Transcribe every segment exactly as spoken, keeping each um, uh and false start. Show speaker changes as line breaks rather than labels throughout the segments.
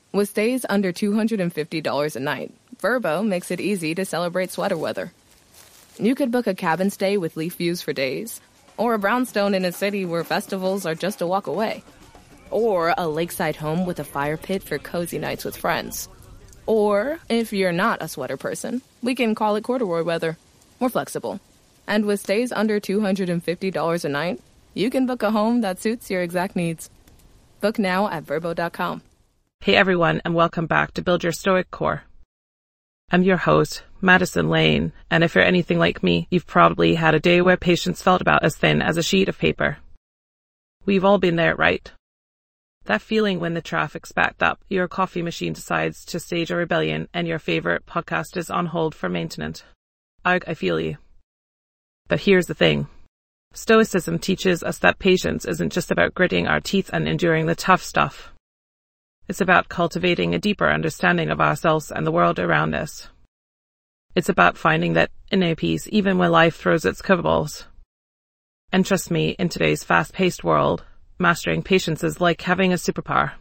With stays under two hundred fifty dollars a night, Vrbo makes it easy to celebrate sweater weather. You could book a cabin stay with leaf views for days, or a brownstone in a city where festivals are just a walk away, or a lakeside home with a fire pit for cozy nights with friends. Or, if you're not a sweater person, we can call it corduroy weather. We're flexible. And with stays under two hundred fifty dollars a night, you can book a home that suits your exact needs. Book now at Vrbo dot com.
Hey everyone, and welcome back to Build Your Stoic Core. I'm your host, Madison Lane, and if you're anything like me, you've probably had a day where patience felt about as thin as a sheet of paper. We've all been there, right? That feeling when the traffic's backed up, your coffee machine decides to stage a rebellion, and your favorite podcast is on hold for maintenance. I, I feel you. But here's the thing. Stoicism teaches us that patience isn't just about gritting our teeth and enduring the tough stuff. It's about cultivating a deeper understanding of ourselves and the world around us. It's about finding that inner peace even when life throws its curveballs. And trust me, in today's fast-paced world, mastering patience is like having a superpower.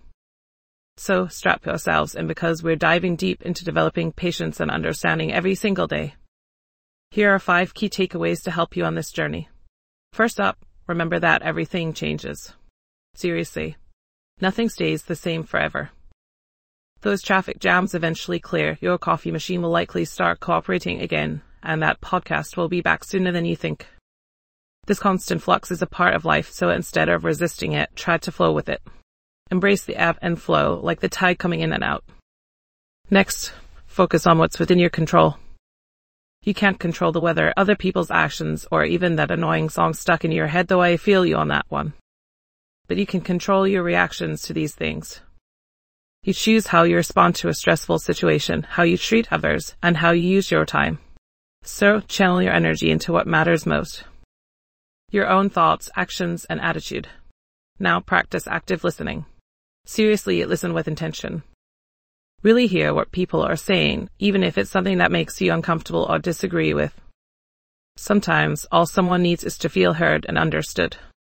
So strap yourselves in because we're diving deep into developing patience and understanding every single day. Here are five key takeaways to help you on this journey. First up, remember that everything changes. Seriously. Nothing stays the same forever. Those traffic jams eventually clear, your coffee machine will likely start cooperating again, and that podcast will be back sooner than you think. This constant flux is a part of life, so instead of resisting it, try to flow with it. Embrace the ebb and flow, like the tide coming in and out. Next, focus on what's within your control. You can't control the weather, other people's actions, or even that annoying song stuck in your head, though I feel you on that one. But you can control your reactions to these things. You choose how you respond to a stressful situation, how you treat others, and how you use your time. So channel your energy into what matters most. Your own thoughts, actions, and attitude. Now practice active listening. Seriously, listen with intention. Really hear what people are saying, even if it's something that makes you uncomfortable or disagree with. Sometimes all someone needs is to feel heard and understood.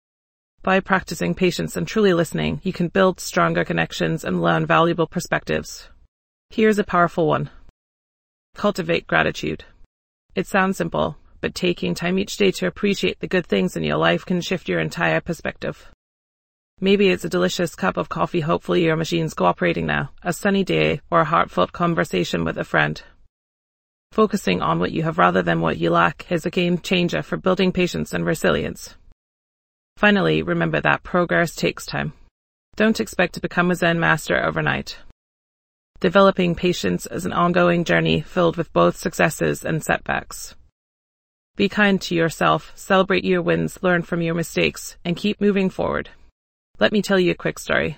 By practicing patience and truly listening, you can build stronger connections and learn valuable perspectives. Here's a powerful one. Cultivate gratitude. It sounds simple, but taking time each day to appreciate the good things in your life can shift your entire perspective. Maybe it's a delicious cup of coffee, hopefully your machine's cooperating now, a sunny day, or a heartfelt conversation with a friend. Focusing on what you have rather than what you lack is a game changer for building patience and resilience. Finally, remember that progress takes time. Don't expect to become a Zen master overnight. Developing patience is an ongoing journey filled with both successes and setbacks. Be kind to yourself, celebrate your wins, learn from your mistakes, and keep moving forward. Let me tell you a quick story.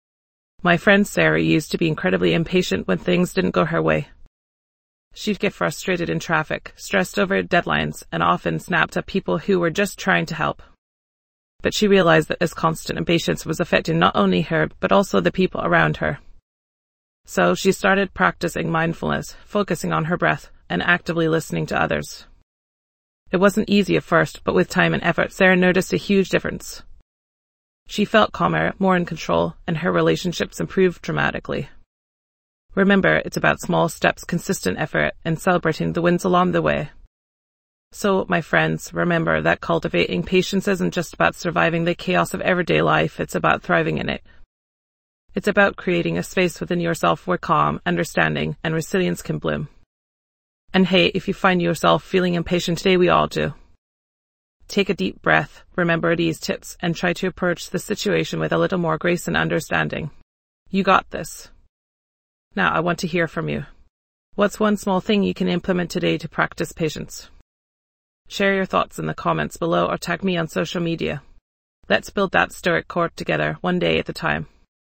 My friend Sarah used to be incredibly impatient when things didn't go her way. She'd get frustrated in traffic, stressed over deadlines, and often snapped at people who were just trying to help. But she realized that this constant impatience was affecting not only her, but also the people around her. So she started practicing mindfulness, focusing on her breath, and actively listening to others. It wasn't easy at first, but with time and effort, Sarah noticed a huge difference. She felt calmer, more in control, and her relationships improved dramatically. Remember, it's about small steps, consistent effort, and celebrating the wins along the way. So, my friends, remember that cultivating patience isn't just about surviving the chaos of everyday life, it's about thriving in it. It's about creating a space within yourself where calm, understanding, and resilience can bloom. And hey, if you find yourself feeling impatient today, we all do. Take a deep breath, remember these tips, and try to approach the situation with a little more grace and understanding. You got this. Now, I want to hear from you. What's one small thing you can implement today to practice patience? Share your thoughts in the comments below or tag me on social media. Let's build that stoic core together, one day at a time.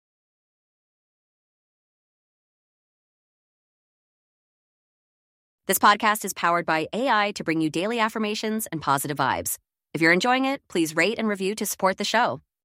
This podcast is powered by A I to bring you daily affirmations and positive vibes. If you're enjoying it, please rate and review to support the show.